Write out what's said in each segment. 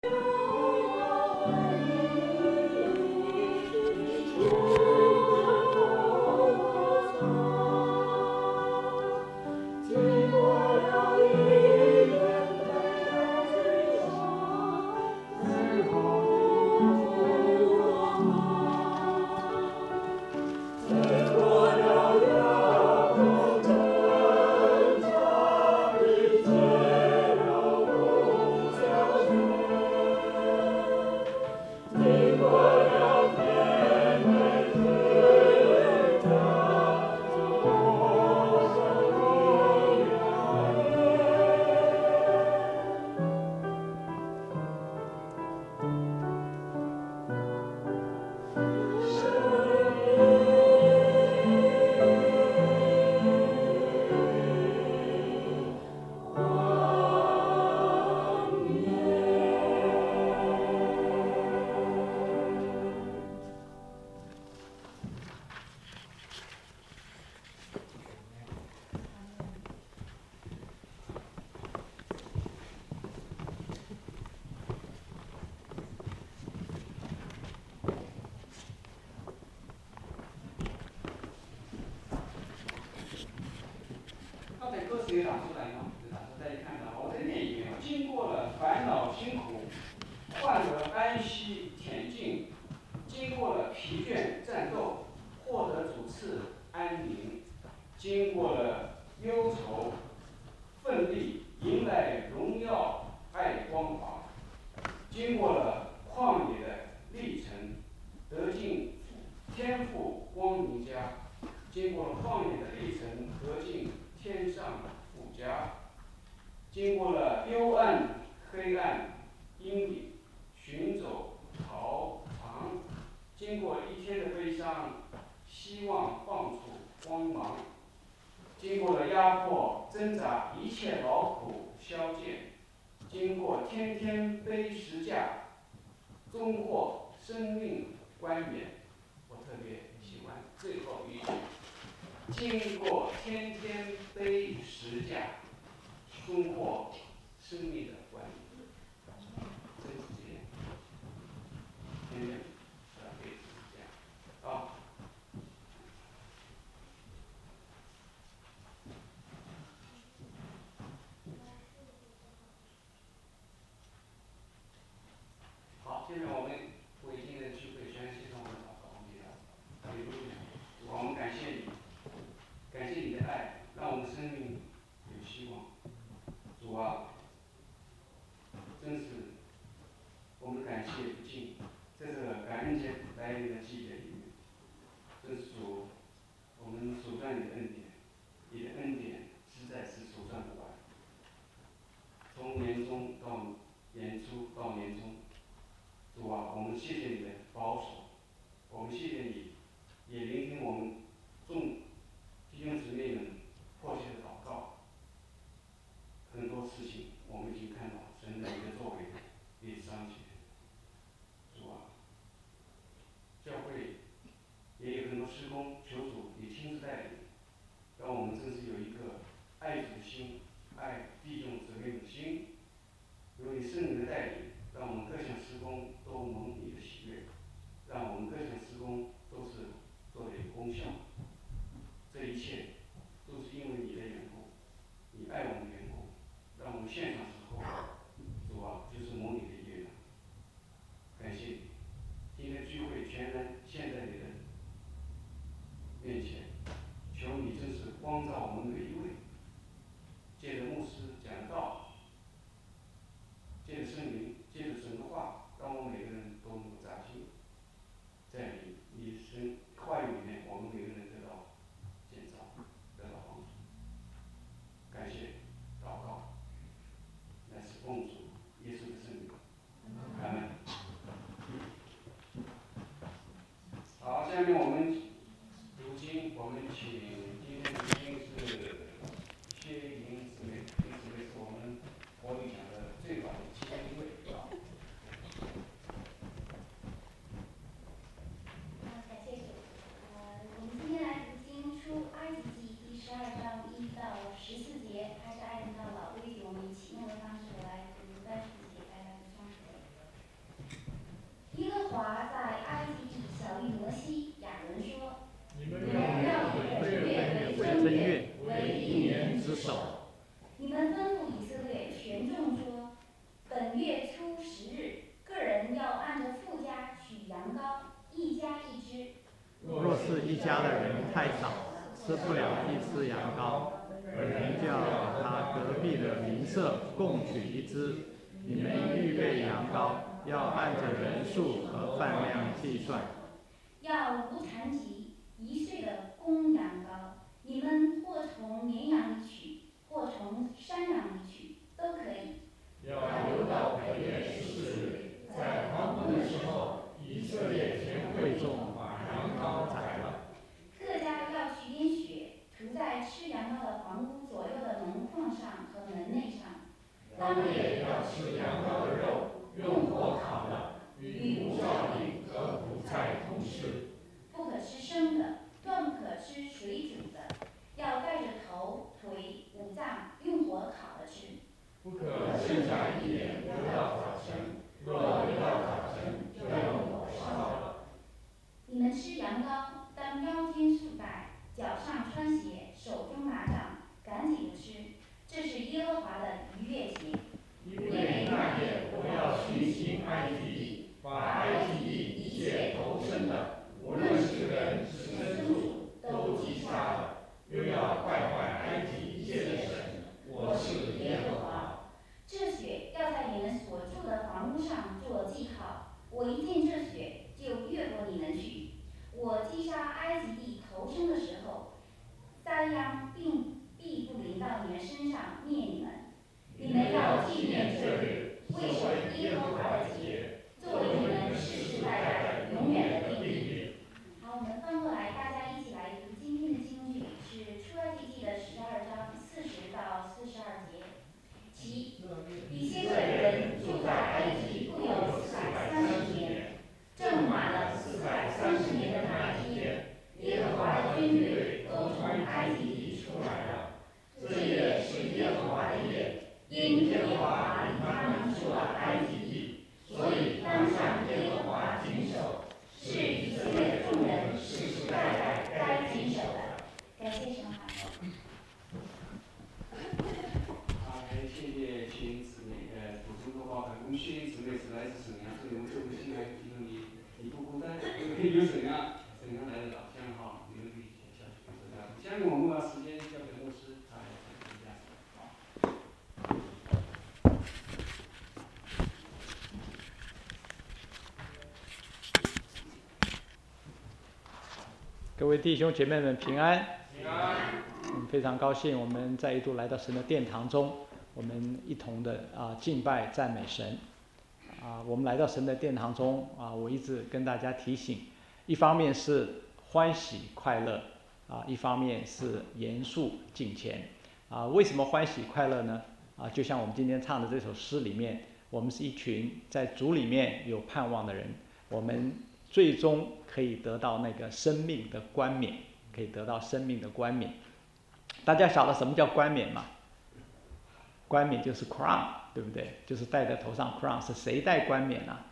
刚才歌词也打出来了，大家看到，我在念一遍：经过了烦恼辛苦，换得安息恬静；经过了疲倦战斗，获得主赐安宁；经过了忧愁奋力，迎来荣耀爱光华；经过了旷野的历程，得进天父光明家；经过了旷野的历程，得进天上父家；经过了幽暗黑暗阴影，寻走逃藏；经过一天的悲伤，希望放出光芒；经过了压迫挣扎，一切劳苦消减；经过天天背十架，终获生命冠冕。我特别喜欢最后一句：经过天天背十架，终获生命的冠冕。这几天，天天背十架啊。好，下面我们为今天的聚会全系统的祷告，我们给他哈利路亚。我们感谢你，感谢你的爱，让我们生命有希望。主啊，真是我们感谢不尽，在这个感恩节来临的季节里面，真是主，我们数算你的恩典，你的恩典实在是数算不完。从年中到年初到年终，主啊，我们谢谢你的保守，我们谢谢你，也聆听我们众弟兄姊妹们迫切的祷告。很多事情我们已经看到神的一个作为，也彰显。主啊，教会也有很多施工，求主你亲自带领，让我们真是有一个爱主的心，爱弟兄姊妹的心。由你圣灵的带领，让我们各项施工都蒙你的喜悦，让我们各项施工都是做的有功效。这一切都是因为你的缘故，你爱我们的缘故，让我们献上之后，主啊，就是蒙你的悦纳。感谢你，今天聚会全然献在你的面前，求你真是光照我们每一位，借着牧师讲道，借着圣灵，借着神的话，让我们每个人都能够扎心，在你神话语里面，我们每个人得到建造，得到帮助。感谢祷告，乃是奉主耶稣的圣名。阿门。好，下面我们读经，我们请今天读经是薛莹姊妹，薛姊妹是我们国语讲的最晚的其中一位啊。 感谢主。我们今天来读经出埃及记第12章1到14节，还是按照老规矩，我们以启动的方式来读30节，大家互相学。 华在埃及地晓谕摩西、亚伦说： 你们要以本月为正月，为一年之首。你们吩咐以色列全众说：本月初10日，个人要按着富家取羊羔，一家一只。 若是一家的人太少，吃不了一只羊羔，本人就要把他隔壁的邻舍共取一只。你们预备羊羔，要按着人数和饭量计算。 要无残疾1岁的公羊羔，你们或从绵羊里取，或从山羊里取，都可以。 要留到本月14日，在黄昏的时候，以色列全会众把羊羔宰了。 各家要取点血，涂在吃羊羔的房屋左右的门框上和门内上。 当夜要吃羊羔的肉，用火烤的，与无酵饼和苦菜同吃。 不可吃生的，断不可吃水煮的，要带着头、腿、五脏用火烤着吃。 不可剩下一点留到早晨，若留到早晨，就要用火烧了。 你们吃羊羔，当腰间束带，脚上穿鞋，手中拿杖，赶紧的吃，这是耶和华的逾越节。 因为那夜我要巡行埃及地，把埃及地一切投生的，无论是人是牲畜，都击杀了，又要败坏埃及一切的神。我是耶和华。 这血要在你们所住的房屋上做记号，我一见这血，就越过你们去。我击杀埃及地头生的时候，灾殃必不临到你们身上，灭你们。你们要纪念这日，为守耶和华的节，作为你们世世代代永远的定律。好，我们翻过来，大家一起来读今天的经句，是出埃及记的12章40到42节。以色列人住在埃及共有430年，正满了430年的那一天，耶和华的军队都从埃及地出来了。这夜是耶和华的夜，因耶和华领他们出了埃及地，所以当向耶和华谨守，是以色列众人世世代代该谨守的。感谢神好。 谢谢亲姊妹补充多报，很谢谢姊妹是来自沈阳，所以我们这个新来提供你不孤单，有沈阳来的老乡哈，你们可以下去做这样。下面我们把时间交给牧师，他来讲一下。 各位弟兄姐妹们平安。 平安。 非常高兴我们再一度来到神的殿堂中，我们一同的敬拜赞美神。我们来到神的殿堂中我一直跟大家提醒，一方面是欢喜快乐一方面是严肃敬虔为什么欢喜快乐呢？就像我们今天唱的这首诗里面，我们是一群在主里面有盼望的人，我们最终可以得到那个生命的冠冕，可以得到生命的冠冕。大家晓得什么叫冠冕吗？冠冕就是 crown， 对不对？就是戴在头上 crown， 是谁戴冠冕啊？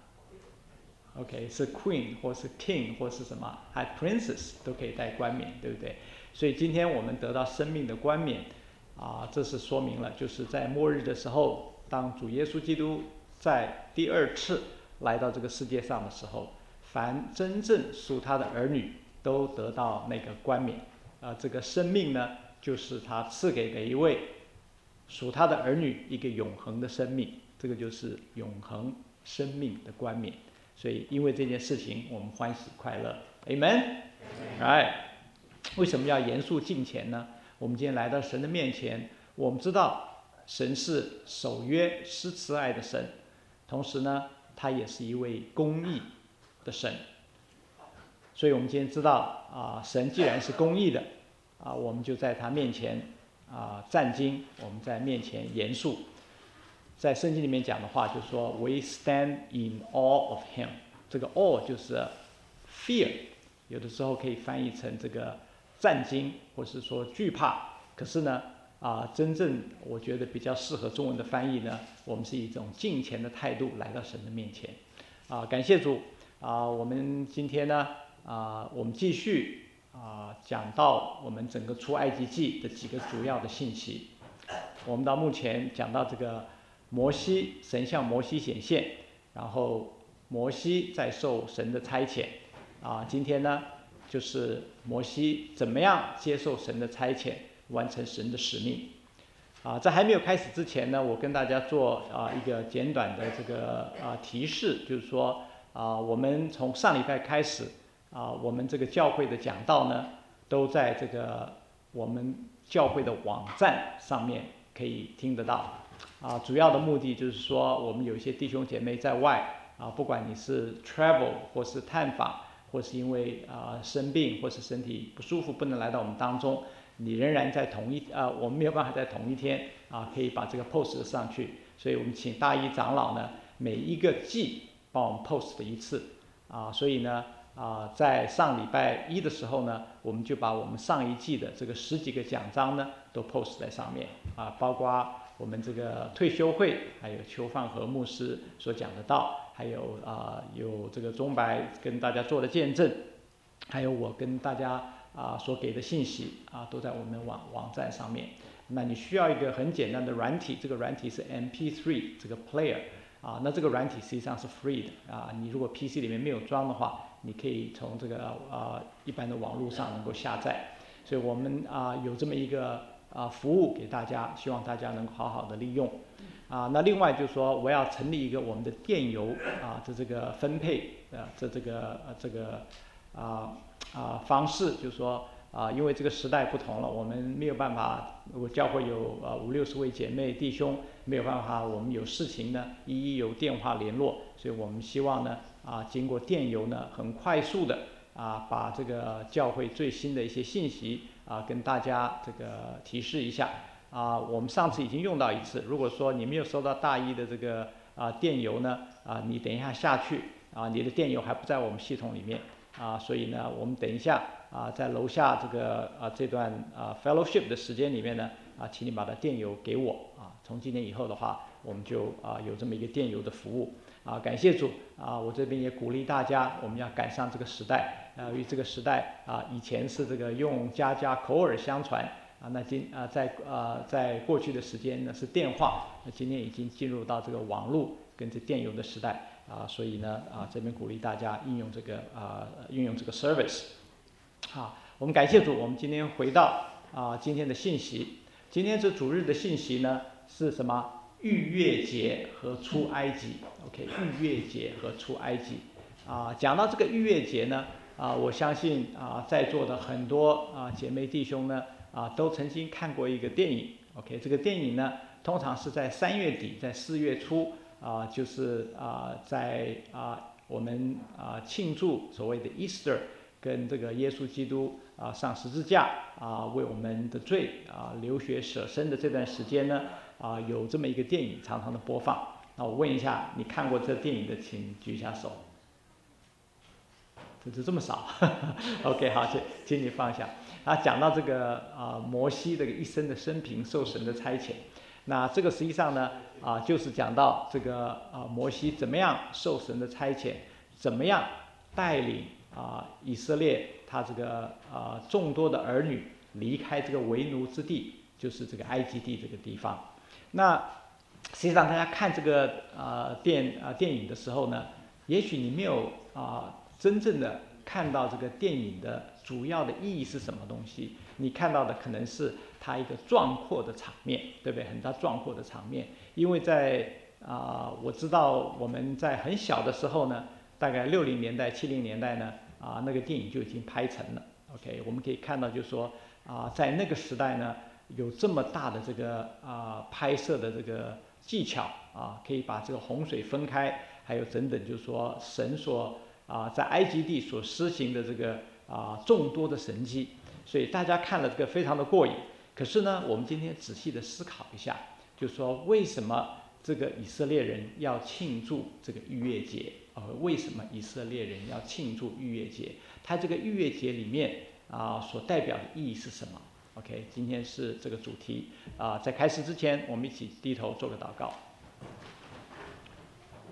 OK， 是 queen 或是 king 或是什么，还 princess 都可以戴冠冕，对不对？所以今天我们得到生命的冠冕这是说明了，就是在末日的时候，当主耶稣基督在第2次来到这个世界上的时候，凡真正属他的儿女都得到那个冠冕这个生命呢，就是他赐给每一位属他的儿女一个永恒的生命，这个就是永恒生命的冠冕。所以因为这件事情我们欢喜快乐 Amen。 为什么要严肃敬虔呢？我们今天来到神的面前，我们知道神是守约施慈爱的神，同时呢他也是一位公义的神。所以我们今天知道神既然是公义的我们就在他面前战兢，我们在面前严肃。在圣经里面讲的话就是说 We stand in awe of him， 这个 awe 就是 fear， 有的时候可以翻译成这个战兢或是说惧怕，可是呢真正我觉得比较适合中文的翻译呢，我们是以一种敬虔的态度来到神的面前感谢主， 我们今天呢我们继续讲到我们整个出埃及记的几个主要的信息。我们到目前讲到这个摩西，神向摩西显现，然后摩西在受神的差遣。今天呢就是摩西怎么样接受神的差遣，完成神的使命。在还没有开始之前呢，我跟大家做一个简短的这个提示，就是说我们从上礼拜开始我们这个教会的讲道呢，都在这个我们教会的网站上面可以听得到。主要的目的就是说，我们有一些弟兄姐妹在外不管你是 travel 或是探访，或是因为生病或是身体不舒服不能来到我们当中，你仍然在我们没有办法在同一天可以把这个 post 上去，所以我们请大一长老呢每一个季帮我们 post 一次所以呢在上礼拜一的时候呢，我们就把我们上一季的这个10几个讲章呢都 post 在上面包括我们这个退休会，还有邱放和牧师所讲的道，还有有这个钟白跟大家做的见证，还有我跟大家所给的信息都在我们网站上面。那你需要一个很简单的软体，这个软体是 MP3 这个 player那这个软体实际上是 free 的你如果 PC 里面没有装的话，你可以从这个一般的网络上能够下载。所以我们有这么一个服务给大家，希望大家能够好好的利用那另外就是说，我要成立一个我们的电邮的这个分配这个方式，就是说因为这个时代不同了，我们没有办法，如果教会有50、60位姐妹弟兄，没有办法我们有事情呢一一有电话联络，所以我们希望呢经过电邮呢很快速的把这个教会最新的一些信息跟大家这个提示一下我们上次已经用到一次，如果说你没有收到大一的这个电邮呢你等一下下去你的电邮还不在我们系统里面所以呢我们等一下在楼下这个这段fellowship 的时间里面呢请你把它电邮给我从今年以后的话，我们就有这么一个电邮的服务感谢主我这边也鼓励大家，我们要赶上这个时代因为这个时代以前是这个用家口耳相传那在过去的时间呢是电话，那今天已经进入到这个网络跟这电邮的时代所以呢这边鼓励大家运用这个 service 我们感谢主，我们今天回到今天的信息。今天这主日的信息呢是什么？逾越节和出埃及 OK 逾越节和出埃及讲到这个逾越节呢我相信在座的很多姐妹弟兄呢都曾经看过一个电影 OK 这个电影呢通常是在3月底在4月初就是在我们庆祝所谓的 Easter 跟这个耶稣基督上十字架为我们的罪流血舍身的这段时间呢有这么一个电影常常的播放。那我问一下，你看过这电影的请举一下手。这么少OK 好，请你放下。讲到这个摩西的一生的生平，受神的差遣，那这个实际上呢就是讲到这个摩西怎么样受神的差遣，怎么样带领以色列他这个众多的儿女离开这个为奴之地，就是这个埃及地这个地方。那实际上大家看这个电影的时候呢，也许你没有真正的看到这个电影的主要的意义是什么东西，你看到的可能是它一个壮阔的场面，对不对？很大壮阔的场面。因为在我知道我们在很小的时候呢，大概60年代70年代呢那个电影就已经拍成了 OK 我们可以看到就是说在那个时代呢有这么大的这个拍摄的这个技巧可以把这个洪水分开，还有等等，就是说神所在埃及地所施行的这个众多的神迹，所以大家看了这个非常的过瘾。可是呢，我们今天仔细的思考一下，就是说为什么这个以色列人要庆祝这个逾越节为什么以色列人要庆祝逾越节？它这个逾越节里面所代表的意义是什么 ？OK， 今天是这个主题在开始之前，我们一起低头做个祷告。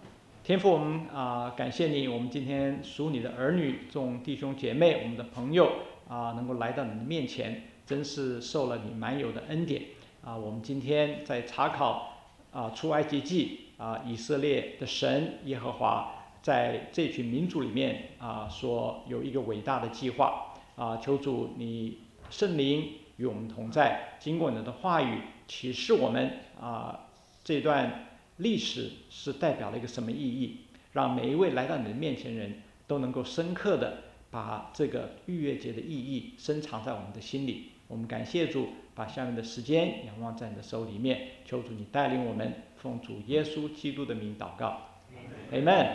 天父，我们感谢你，我们今天属你的儿女、众弟兄姐妹、我们的朋友能够来到你的面前，真是受了你满有的恩典我们今天在查考出埃及记以色列的神耶和华在这群民族里面所有一个伟大的计划求主你圣灵与我们同在，经过你的话语启示我们这段历史是代表了一个什么意义，让每一位来到你的面前人都能够深刻的把这个逾越节的意义深藏在我们的心里。我们感谢主，把下面的时间仰望在你的手里面，求主你带领我们，奉主耶稣基督的名祷告 Amen。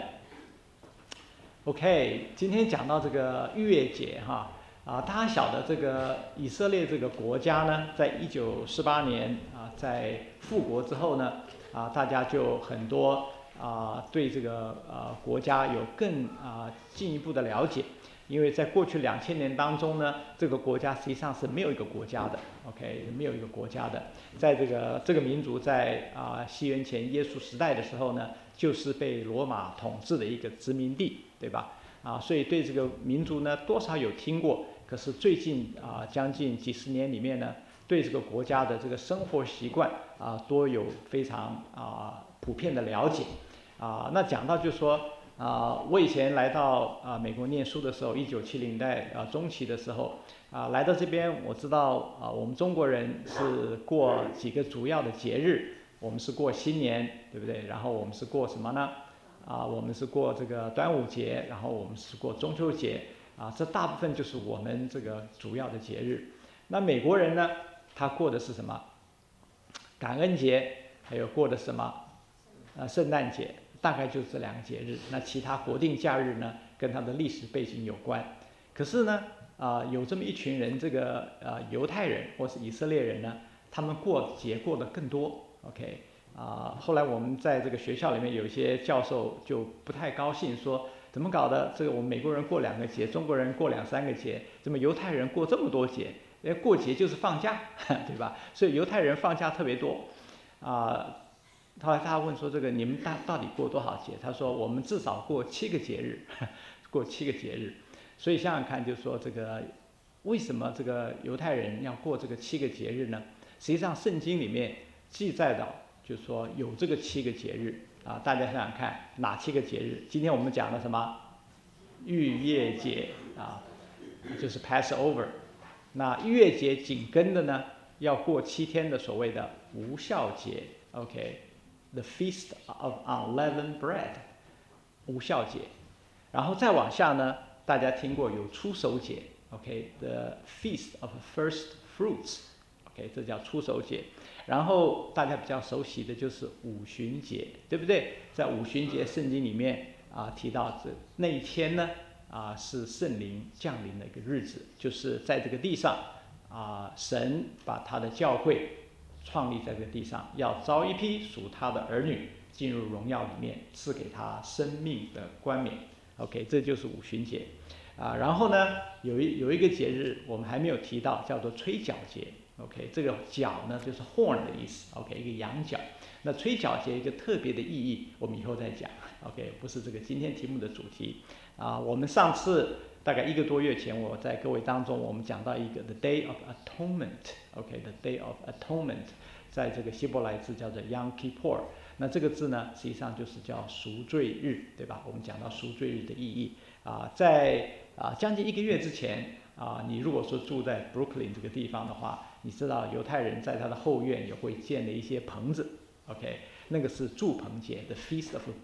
OK， 今天讲到这个逾越节大家晓得这个以色列这个国家呢，在1948年在复国之后呢大家就很多对这个国家有更进一步的了解，因为在过去2000年当中呢，这个国家实际上是没有一个国家的 ，OK， 没有一个国家的，在这个民族在西元前耶稣时代的时候呢，就是被罗马统治的一个殖民地，对吧？所以对这个民族呢多少有听过，可是最近将近几十年里面呢，对这个国家的这个生活习惯多有非常普遍的了解那讲到就是说我以前来到美国念书的时候，1970年代中期的时候来到这边，我知道我们中国人是过几个主要的节日，我们是过新年，对不对？然后我们是过什么呢？我们是过这个端午节，然后我们是过中秋节这大部分就是我们这个主要的节日。那美国人呢，他过的是什么？感恩节，还有过的什么？圣诞节，大概就是这2个节日。那其他国定假日呢，跟他的历史背景有关。可是呢，有这么一群人，这个犹太人或是以色列人呢，他们过节过得更多。OK，后来我们在这个学校里面有一些教授就不太高兴，说怎么搞的？这个我们美国人过2个节，中国人过2、3个节，怎么犹太人过这么多节？因为过节就是放假，对吧？所以犹太人放假特别多后来他问说：“这个你们到底过多少节？”他说：“我们至少过7个节日，过7个节日。”所以想想看，就是说这个为什么这个犹太人要过这个7个节日呢？实际上圣经里面记载到，就是说有这个7个节日大家想想看，哪7个节日？今天我们讲的什么？逾越节就是 Passover。那逾越节紧跟的呢，要过7天的所谓的无酵节 ，OK。The Feast of Unleavened Bread， 无酵节，然后再往下呢，大家听过有初熟节 ，OK，The Feast of First Fruits，OK， 这叫初熟节。然后大家比较熟悉的就是五旬节，对不对？在五旬节圣经里面提到那一天呢是圣灵降临的一个日子，就是在这个地上神把他的教会创立在这个地上，要招一批属他的儿女进入荣耀里面，赐给他生命的冠冕。OK， 这就是五旬节然后呢，有一个节日我们还没有提到，叫做吹角节。OK， 这个角呢就是 horn 的意思。OK， 一个羊角。那吹角节一个特别的意义，我们以后再讲。OK， 不是这个今天题目的主题我们上次大概1个多月前，我在各位当中，我们讲到一个 The Day of Atonement，OK，The Day of Atonement， 在这个希伯来字叫做 Yom Kippur， 那这个字呢，实际上就是叫赎罪日，对吧？我们讲到赎罪日的意义在将近1个月之前你如果说住在 Brooklyn 这个地方的话，你知道犹太人在他的后院也会建了一些棚子 ，OK， 那个是住棚节 ，The Feast of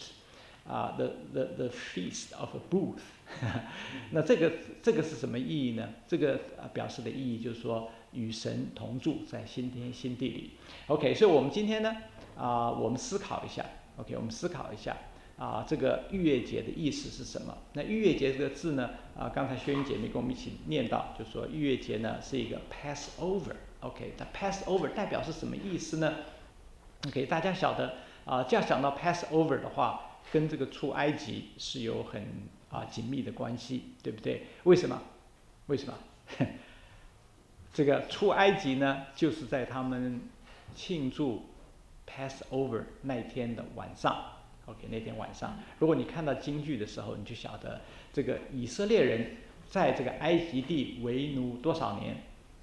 Booths。The Feast of a Booth 那这个是什么意义呢？这个表示的意义就是说与神同住在新天新地里。OK， 所以我们今天呢我们思考一下 ，OK， 我们思考一下这个逾越节的意思是什么？那逾越节这个字呢刚才薛英姐妹跟我们一起念到，就说逾越节呢是一个 Passover。OK， 那 Passover 代表是什么意思呢 ？OK， 大家晓得这样想到 Passover 的话，跟这个出埃及是有很紧密的关系，对不对？为什么？这个出埃及呢，就是在他们庆祝 Passover 那天的晚上 OK， 那天晚上，如果你看到京剧的时候，你就晓得这个以色列人在这个埃及地为奴多少年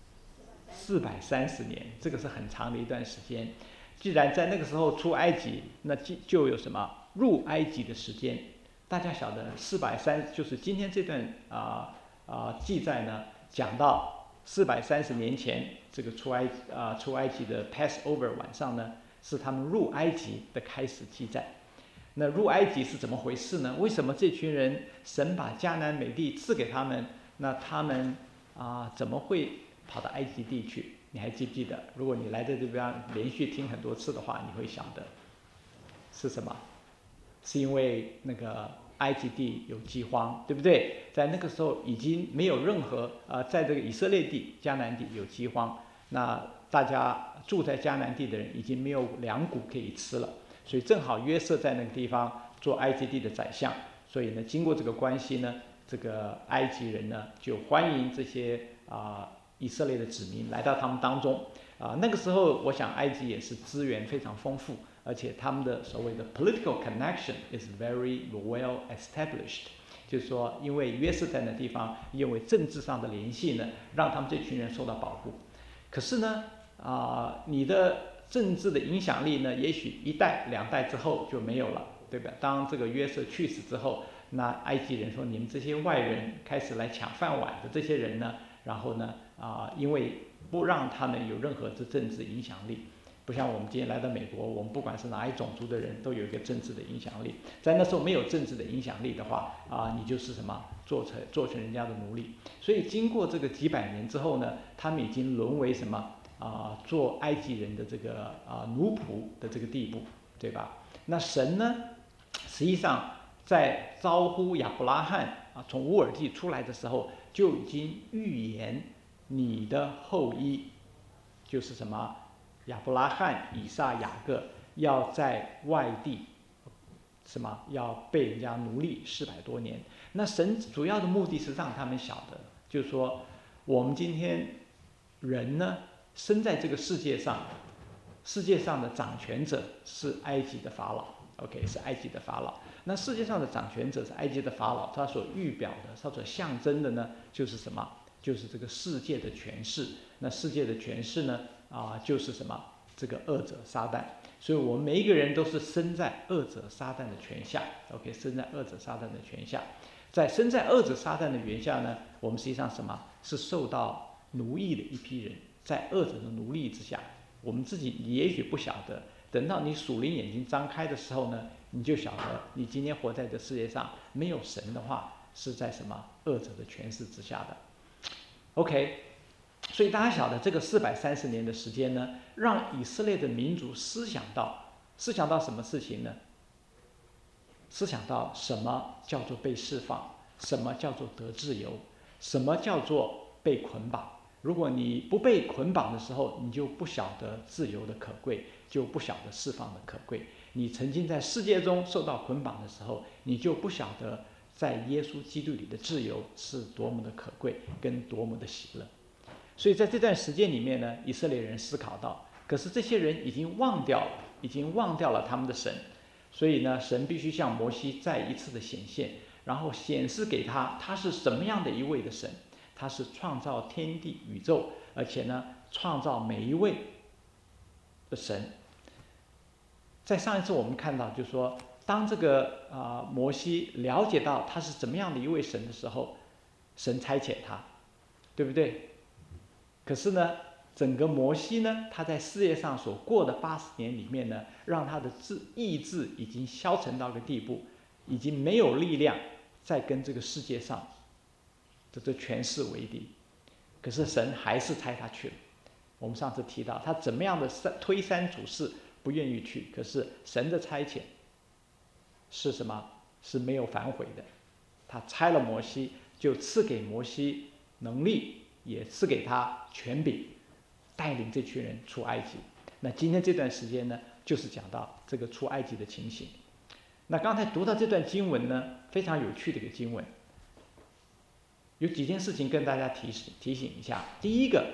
？430年，这个是很长的一段时间。既然在那个时候出埃及，那就有什么入埃及的时间？大家晓得430，就是今天这段记载呢，讲到430年前这个出埃及的 Passover 晚上呢，是他们入埃及的开始记载。那入埃及是怎么回事呢？为什么这群人神把迦南美地赐给他们，那他们怎么会跑到埃及地去？你还记不记得？如果你来在这边连续听很多次的话，你会晓得是什么？是因为那个埃及地有饥荒，对不对？在那个时候已经没有任何在这个以色列地、迦南地有饥荒，那大家住在迦南地的人已经没有粮谷可以吃了。所以正好约瑟在那个地方做埃及地的宰相，所以呢，经过这个关系呢，这个埃及人呢就欢迎这些以色列的子民来到他们当中。那个时候我想埃及也是资源非常丰富，而且他们的所谓的 political connection is very well established， 就是说因为约瑟在那地方，因为政治上的联系呢，让他们这群人受到保护。可是呢你的政治的影响力呢，也许1代2代之后就没有了，对吧？当这个约瑟去世之后，那埃及人说你们这些外人开始来抢饭碗的这些人呢，然后呢因为不让他们有任何的政治影响力，不像我们今天来到美国，我们不管是哪一种族的人都有一个政治的影响力。在那时候没有政治的影响力的话你就是什么做成人家的奴隶。所以经过这个几百年之后呢，他们已经沦为什么做埃及人的这个奴仆的这个地步，对吧？那神呢，实际上在招呼亚伯拉罕从乌尔地出来的时候，就已经预言你的后裔就是什么亚伯拉罕、以撒、雅各要在外地什么要被人家奴隶400多年。那神主要的目的是让他们晓得，就是说我们今天人呢生在这个世界上，世界上的掌权者是埃及的法老 ，OK， 是埃及的法老。那世界上的掌权者是埃及的法老，他所预表的，他所象征的呢，就是什么？就是这个世界的权势。那世界的权势呢，就是什么？这个恶者撒旦。所以我们每一个人都是生在恶者撒旦的权下 ，OK， 生在恶者撒旦的权下。在生在恶者撒旦的权下呢，我们实际上什么？是受到奴役的一批人。在恶者的奴隶之下，我们自己也许不晓得，等到你属灵眼睛张开的时候呢，你就晓得你今天活在这世界上没有神的话，是在什么恶者的权势之下的。OK， 所以大家晓得这个430年的时间呢，让以色列的民族思想到什么事情呢？思想到什么叫做被释放，什么叫做得自由，什么叫做被捆绑。如果你不被捆绑的时候，你就不晓得自由的可贵，就不晓得释放的可贵。你曾经在世界中受到捆绑的时候，你就不晓得在耶稣基督里的自由是多么的可贵，跟多么的喜乐。所以在这段时间里面呢，以色列人思考到，可是这些人已经忘掉了他们的神，所以呢，神必须向摩西再一次的显现，然后显示给他是什么样的一位的神。他是创造天地宇宙，而且呢，创造每一位的神。在上一次我们看到，就是说，当这个摩西了解到他是怎么样的一位神的时候，神差遣他，对不对？可是呢，整个摩西呢，他在世界上所过的80年里面呢，让他的意志已经消沉到一个地步，已经没有力量再跟这个世界上这权势为敌。可是神还是差他去了。我们上次提到他怎么样的推三阻四，不愿意去，可是神的差遣是什么？是没有反悔的。他差了摩西，就赐给摩西能力，也赐给他权柄，带领这群人出埃及。那今天这段时间呢，就是讲到这个出埃及的情形。那刚才读到这段经文呢，非常有趣的一个经文。有几件事情跟大家提醒一下。第一个，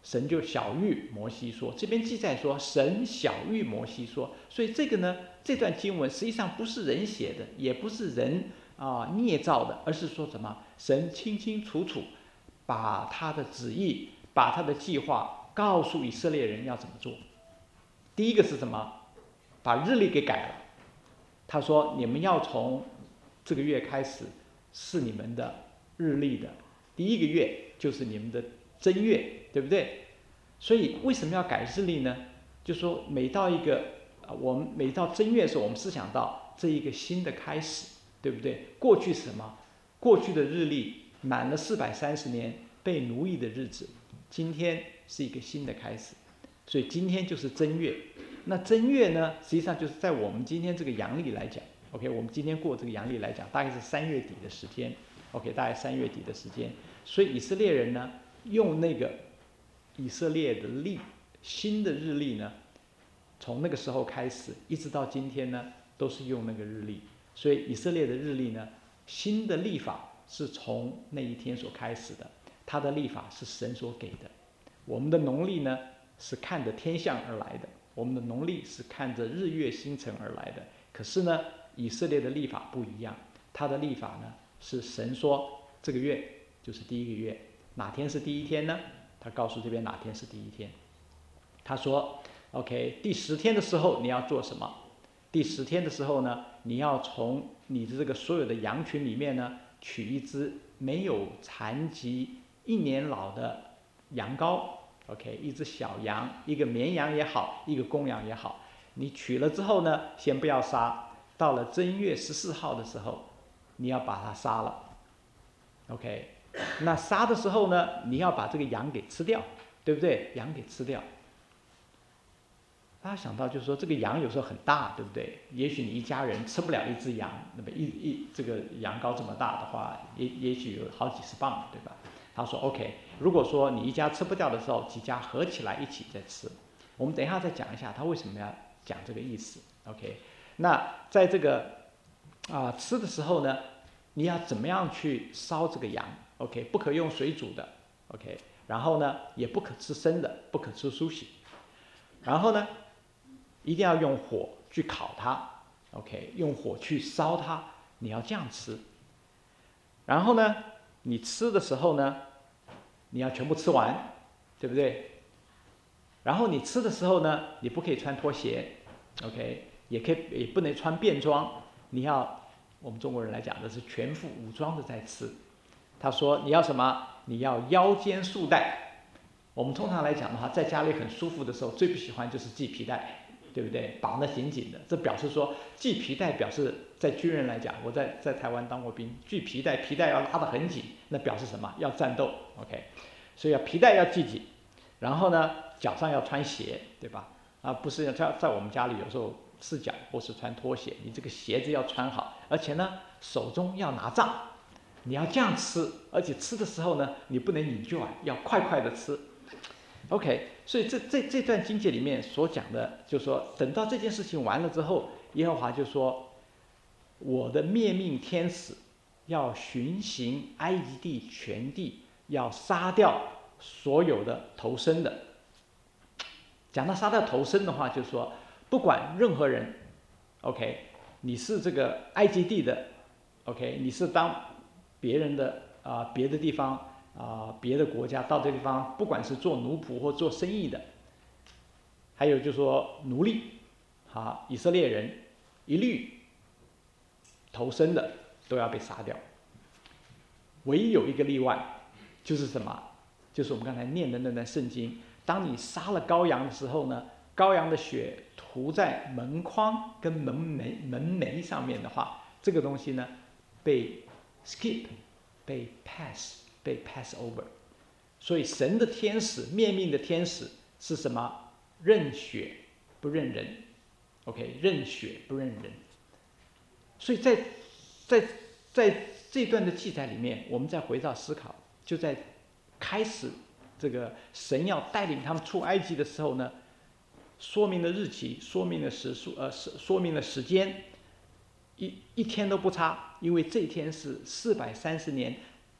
神就晓谕摩西说，这边记载说神晓谕摩西说，所以这个呢，这段经文实际上不是人写的，也不是人捏造的，而是说什么？神清清楚楚把他的旨意，把他的计划告诉以色列人要怎么做。第一个是什么？把日历给改了。他说你们要从这个月开始是你们的日历的第一个月，就是你们的正月，对不对？所以为什么要改日历呢？就说我们每到正月的时候，我们思想到这一个新的开始，对不对？过去是什么？过去的日历满了430年被奴役的日子，今天是一个新的开始，所以今天就是正月。那正月呢，实际上就是在我们今天这个阳历来讲 ，OK， 我们今天过这个阳历来讲，大概是3月底的时间 ，OK， 大概3月底的时间。所以以色列人呢，用那个以色列的历，新的日历呢，从那个时候开始，一直到今天呢，都是用那个日历。所以以色列的日历呢，新的历法是从那一天所开始的，它的历法是神所给的。我们的农历呢，是看着天象而来的，我们的农历是看着日月星辰而来的。可是呢，以色列的历法不一样，它的历法呢，是神说这个月就是第一个月，哪天是第一天呢？他告诉这边哪天是第一天。他说 OK， 第10天的时候你要做什么？第10天的时候呢，你要从你的这个所有的羊群里面呢，取一只没有残疾1年老的羊羔 ，OK， 一只小羊，一个绵羊也好，一个公羊也好，你取了之后呢，先不要杀，到了正月14号的时候，你要把它杀了 ，OK， 那杀的时候呢，你要把这个羊给吃掉，对不对？羊给吃掉。大家想到就是说，这个羊有时候很大，对不对？也许你一家人吃不了一只羊，那么这个羊羔这么大的话，也许有好几十磅，对吧？他说 OK， 如果说你一家吃不掉的时候，几家合起来一起再吃。我们等一下再讲一下他为什么要讲这个意思。OK， 那在这个吃的时候呢，你要怎么样去烧这个羊 ？OK， 不可用水煮的 ，OK， 然后呢，也不可吃生的，不可吃苏醒，然后呢，一定要用火去烤它 ，OK， 用火去烧它，你要这样吃。然后呢，你吃的时候呢，你要全部吃完，对不对？然后你吃的时候呢，你不可以穿拖鞋 ，OK， 也不能穿便装，你要我们中国人来讲的是全副武装的在吃。他说你要什么？你要腰间束带。我们通常来讲的话，在家里很舒服的时候，最不喜欢就是系皮带，对不对？绑得紧紧的，这表示说系皮带表示在军人来讲，我在台湾当过兵，系皮带要拉得很紧，那表示什么？要战斗 ，OK， 所以皮带要系紧，然后呢，脚上要穿鞋，对吧？不是在我们家里有时候赤脚或是穿拖鞋，你这个鞋子要穿好，而且呢，手中要拿杖，你要这样吃，而且吃的时候呢，你不能引咎要快快的吃。OK， 所以这段经节里面所讲的，就是说，等到这件事情完了之后，耶和华就说：“我的灭命天使要巡行埃及地全地，要杀掉所有的头生的。”讲到杀掉头生的话，就是说，不管任何人 ，OK， 你是这个埃及地的 ，OK， 你是当别人的别的地方。别的国家到这地方，不管是做奴仆或做生意的，还有就是说奴隶，以色列人一律头生的都要被杀掉。唯一有一个例外，就是什么？就是我们刚才念的那段圣经，当你杀了羔羊的时候呢，羔羊的血涂在门框跟门楣上面的话，这个东西呢被 skip， 被 pass over， 所以神的天使，灭命的天使是什么？认血不认人 ，OK， 认血不认人。所以在这段的记载里面，我们再回到思考，就在开始这个神要带领他们出埃及的时候呢，说明了日期，说明了时数，说明了时间，一天都不差，因为这一天是430年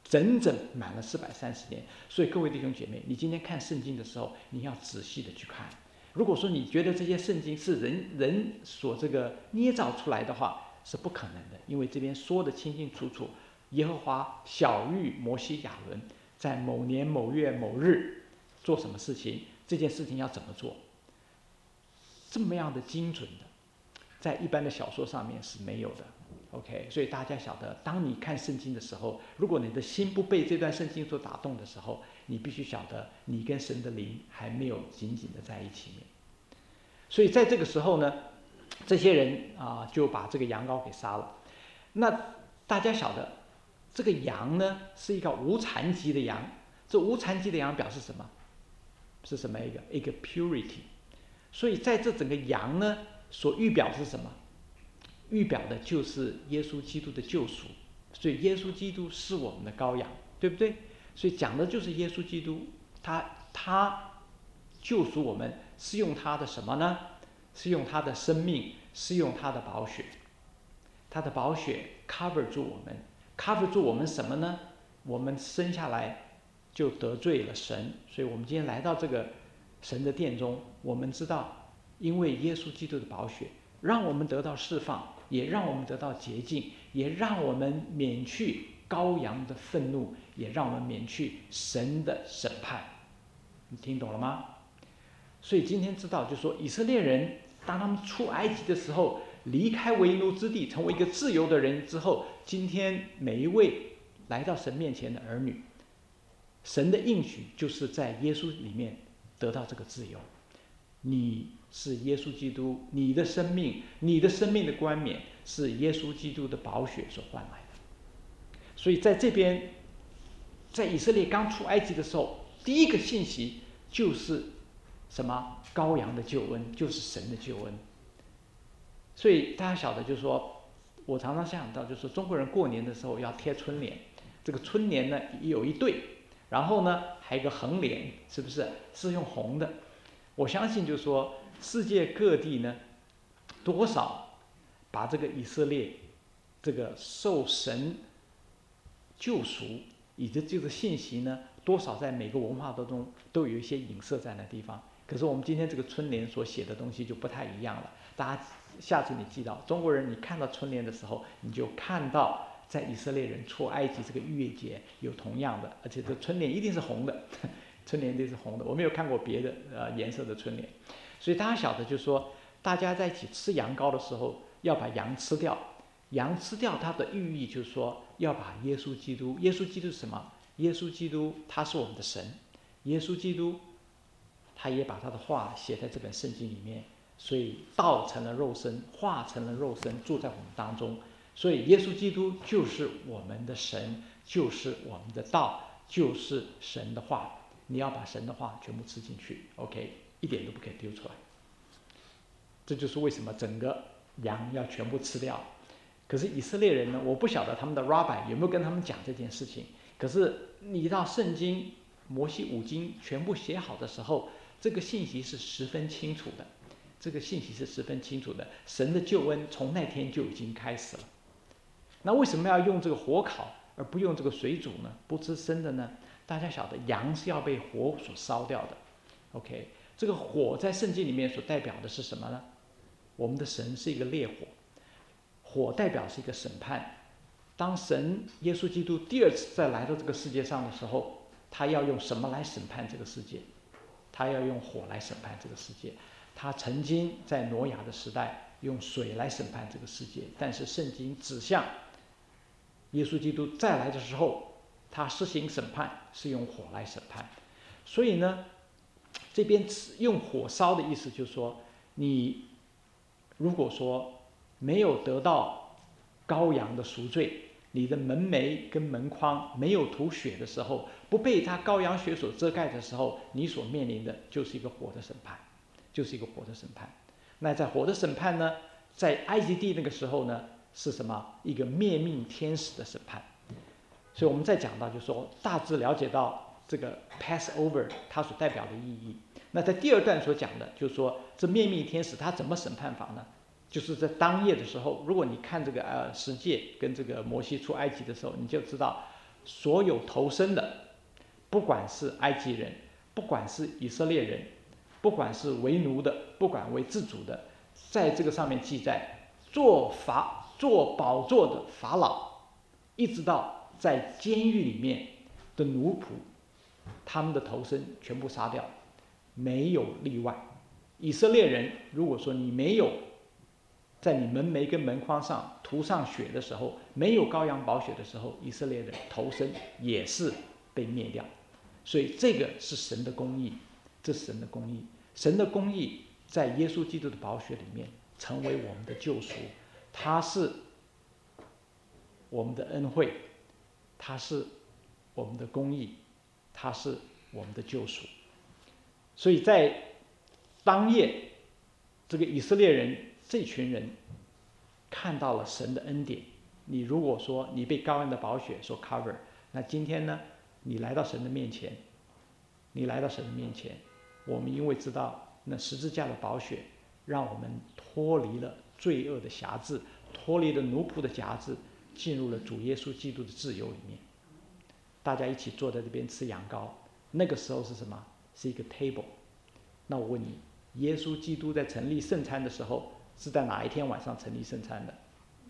整整满了430年。所以各位弟兄姐妹，你今天看圣经的时候，你要仔细的去看。如果说你觉得这些圣经是人所这个捏造出来的话，是不可能的，因为这边说的清清楚楚，耶和华晓谕摩西亚伦在某年某月某日做什么事情，这件事情要怎么做，这么样的精准的，在一般的小说上面是没有的。OK， 所以大家晓得，当你看圣经的时候，如果你的心不被这段圣经所打动的时候，你必须晓得你跟神的灵还没有紧紧的在一起面。所以在这个时候呢，这些人就把这个羊羔给杀了。那大家晓得，这个羊呢是一个无残疾的羊，这无残疾的羊表示什么？是什么一个 purity。所以在这整个羊呢，所预表是什么？预表的就是耶稣基督的救赎。所以耶稣基督是我们的羔羊，对不对？所以讲的就是耶稣基督，他救赎我们是用他的什么呢？是用他的生命，是用他的宝血。他的宝血 cover 住我们 ，cover 住我们什么呢？我们生下来就得罪了神，所以我们今天来到这个神的殿中，我们知道，因为耶稣基督的宝血，让我们得到释放，也让我们得到洁净，也让我们免去羔羊的愤怒，也让我们免去神的审判。你听懂了吗？所以今天知道，就是说以色列人当他们出埃及的时候，离开为奴之地，成为一个自由的人之后，今天每一位来到神面前的儿女，神的应许就是在耶稣里面得到这个自由。你是耶稣基督，你的生命的冠冕是耶稣基督的宝血所换来的。所以在这边，在以色列刚出埃及的时候，第一个信息就是什么？羔羊的救恩，就是神的救恩。所以大家晓得，就是说，我常常想到，就是说中国人过年的时候要贴春联，这个春联呢有一对，然后呢还有一个横联，是不是？是用红的。我相信就是说，世界各地呢，多少把这个以色列这个受神救赎以及这个信息呢，多少在每个文化当中都有一些影射在那地方。可是我们今天这个春联所写的东西就不太一样了。大家下次你记到，中国人你看到春联的时候，你就看到在以色列人出埃及这个逾越节有同样的，而且这春联一定是红的，春联一定是红的。我没有看过别的颜色的春联。所以大家晓得，就是说大家在一起吃羊羔的时候，要把羊吃掉。羊吃掉它的寓意就是说，要把耶稣基督是什么？耶稣基督他是我们的神，耶稣基督他也把他的话写在这本圣经里面，所以道成了肉身，话成了肉身，住在我们当中。所以耶稣基督就是我们的神，就是我们的道，就是神的话。你要把神的话全部吃进去 ，OK， 一点都不可以丢出来。这就是为什么整个羊要全部吃掉。可是以色列人呢，我不晓得他们的 rabbi 有没有跟他们讲这件事情。可是你到圣经摩西五经全部写好的时候，这个信息是十分清楚的。这个信息是十分清楚的，神的救恩从那天就已经开始了。那为什么要用这个火烤而不用这个水煮呢？不吃生的呢？大家晓得，羊是要被火所烧掉的。OK， 这个火在圣经里面所代表的是什么呢？我们的神是一个烈火，火代表是一个审判。当神耶稣基督第二次再来到这个世界上的时候，他要用什么来审判这个世界？他要用火来审判这个世界。他曾经在挪亚的时代用水来审判这个世界，但是圣经指向耶稣基督再来的时候，他施行审判是用火来审判。所以呢，这边用火烧的意思就是说，你如果说没有得到羔羊的赎罪，你的门楣跟门框没有涂血的时候，不被他羔羊血所遮盖的时候，你所面临的就是一个火的审判，就是一个火的审判。那在火的审判呢，在埃及地那个时候呢，是什么？一个灭命天使的审判。所以我们再讲到，就是说大致了解到这个 Passover 它所代表的意义。那在第二段所讲的，就是说这灭命天使他怎么审判法呢？就是在当夜的时候，如果你看这个十诫跟这个摩西出埃及的时候，你就知道所有投生的，不管是埃及人，不管是以色列人，不管是为奴的，不管为自主的，在这个上面记载，做宝座的法老，一直到在监狱里面的奴仆，他们的头生全部杀掉，没有例外。以色列人，如果说你没有在你门楣跟门框上涂上血的时候，没有羔羊宝血的时候，以色列人头生也是被灭掉。所以这个是神的公义，这是神的公义。神的公义在耶稣基督的宝血里面成为我们的救赎，它是我们的恩惠，它是我们的公义，它是我们的救赎。所以在当夜，这个以色列人这群人看到了神的恩典。你如果说你被羔羊的宝血所 cover， 那今天呢，你来到神的面前，我们因为知道那十字架的宝血让我们脱离了罪恶的辖制，脱离了奴仆的辖制，进入了主耶稣基督的自由里面。大家一起坐在这边吃羊羔，那个时候是什么？是一个 table。 那我问你，耶稣基督在成立圣餐的时候是在哪一天晚上成立圣餐的？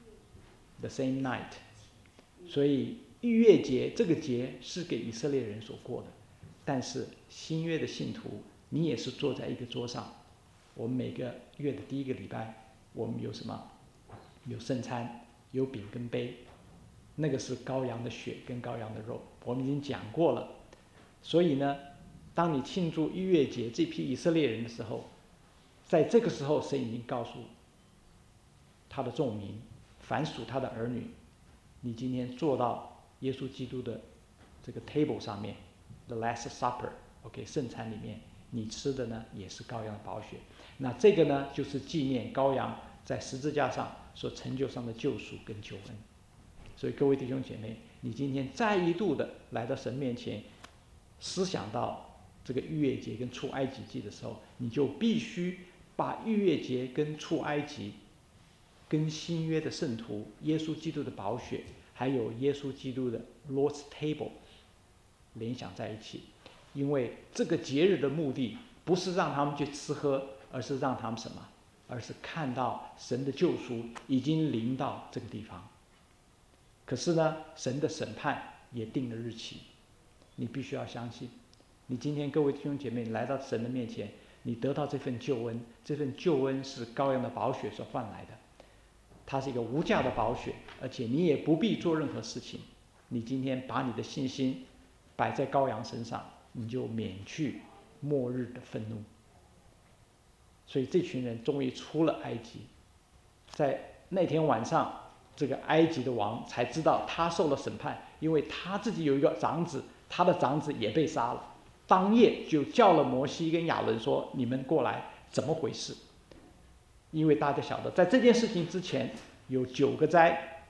The same night。 所以逾越节这个节是给以色列人所过的，但是新约的信徒，你也是坐在一个桌上。我们每个月的第一个礼拜，我们有什么？有圣餐，有饼跟杯，那个是羔羊的血跟羔羊的肉，我们已经讲过了。所以呢，当你庆祝逾越节这批以色列人的时候，在这个时候神已经告诉他的众民，凡属他的儿女，你今天坐到耶稣基督的这个 table 上面 ，the Last Supper，OK， 圣餐里面，你吃的呢也是羔羊的宝血。那这个呢，就是纪念羔羊在十字架上所成就上的救赎跟救恩。所以各位弟兄姐妹，你今天再一度的来到神面前，思想到这个逾越节跟出埃及记的时候，你就必须把逾越节跟出埃及跟新约的圣徒耶稣基督的宝血，还有耶稣基督的 Lord's Table 联想在一起。因为这个节日的目的不是让他们去吃喝，而是让他们什么？而是看到神的救赎已经临到这个地方。可是呢，神的审判也定了日期，你必须要相信。你今天各位弟兄姐妹来到神的面前，你得到这份救恩，这份救恩是羔羊的宝血所换来的，它是一个无价的宝血，而且你也不必做任何事情。你今天把你的信心摆在羔羊身上，你就免去末日的愤怒。所以这群人终于出了埃及，在那天晚上，这个埃及的王才知道他受了审判，因为他自己有一个长子，他的长子也被杀了。当夜就叫了摩西跟亚伦说：“你们过来，怎么回事？”因为大家晓得，在这件事情之前有9个灾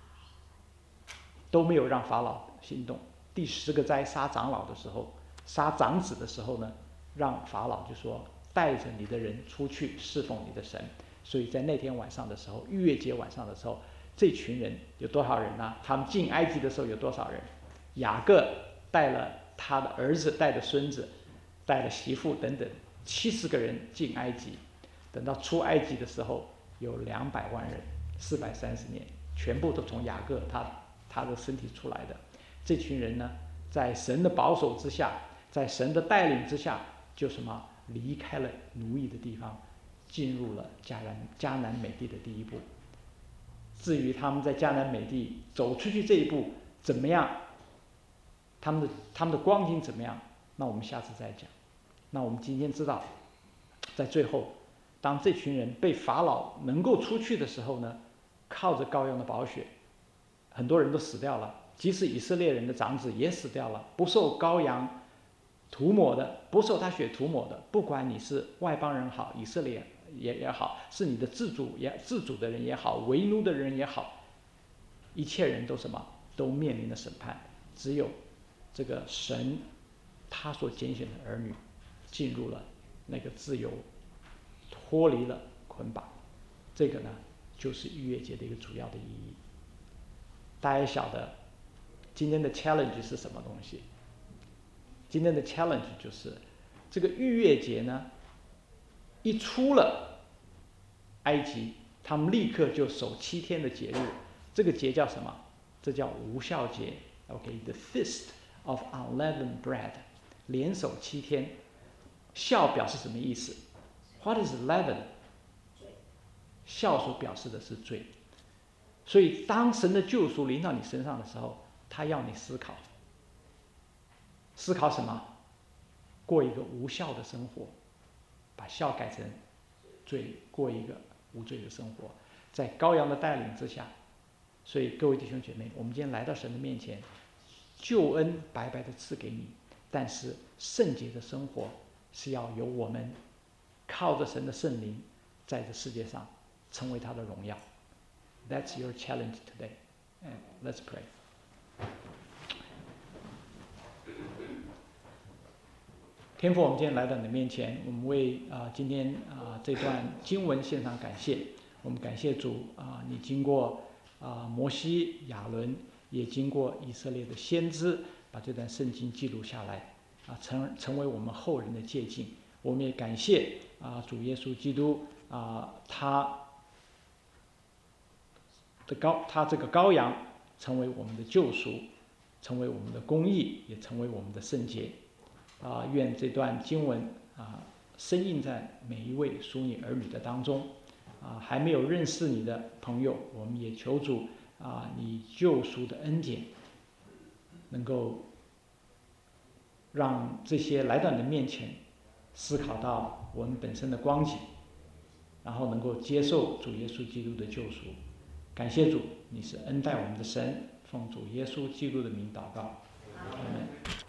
都没有让法老心动。第10个灾杀长老的时候，杀长子的时候呢，让法老就说：“带着你的人出去侍奉你的神。”所以在那天晚上的时候，逾越节晚上的时候，这群人有多少人呢？他们进埃及的时候有多少人？雅各带了他的儿子，带着孙子，带了媳妇等等，70个人进埃及。等到出埃及的时候，有200万人，430年，全部都从雅各他的身体出来的。这群人呢，在神的保守之下，在神的带领之下，就什么离开了奴役的地方，进入了迦南美地的第一步。至于他们在迦南美地走出去这一步怎么样，他们的光景怎么样，那我们下次再讲。那我们今天知道，在最后，当这群人被法老能够出去的时候呢，靠着羔羊的宝血，很多人都死掉了，即使以色列人的长子也死掉了，不受羔羊涂抹的，不受他血涂抹的，不管你是外邦人好，以色列也好，是你的自主的人也好，为奴的人也好，一切人都什么？都面临了审判。只有这个神他所拣选的儿女进入了那个自由，脱离了捆绑。这个呢，就是逾越节的一个主要的意义。大家也晓得， 今天的 challenge 是什么东西？今天的 challenge 就是这个逾越节呢，一出了埃及，他们立刻就守7天的节日。这个节叫什么？这叫无酵节。OK，the feast of unleavened bread， 连守7天。酵表示什么意思 ？What is leaven？ 酵所表示的是罪。所以当神的救赎临到你身上的时候，他要你思考。思考什么？过一个无酵的生活，把酵改成罪，过一个无罪的生活，在羔羊的带领之下。所以各位弟兄姐妹，我们今天来到神的面前，救恩白白的赐给你，但是圣洁的生活是要由我们靠着神的圣灵，在这世界上成为他的荣耀。That's your challenge today. And let's pray. 天父，我们今天来到你的面前，我们为今天这段经文献上感谢。我们感谢主你经过摩西、亚伦，也经过以色列的先知，把这段圣经记录下来，成为我们后人的借鉴。我们也感谢主耶稣基督他这个羔羊成为我们的救赎，成为我们的公义，也成为我们的圣洁。愿这段经文深印在每一位属你儿女的当中。还没有认识你的朋友，我们也求主你救赎的恩典，能够让这些来到你的面前，思考到我们本身的光景，然后能够接受主耶稣基督的救赎。感谢主，你是恩待我们的神，奉主耶稣基督的名祷告，阿们。